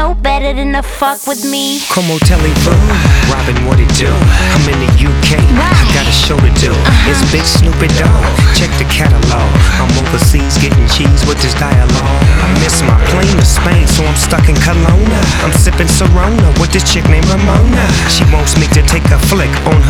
know better than to fuck with me. Como telephone, Robin, what it do? I'm in the UK, I got a show to do. It's Big Snoopy Dogg, check the catalog. I'm overseas getting cheese with this dialogue. I miss my plane to Spain, so I'm stuck in Kelowna. I'm sipping Corona with this chick named Ramona. She wants me to take a flick on her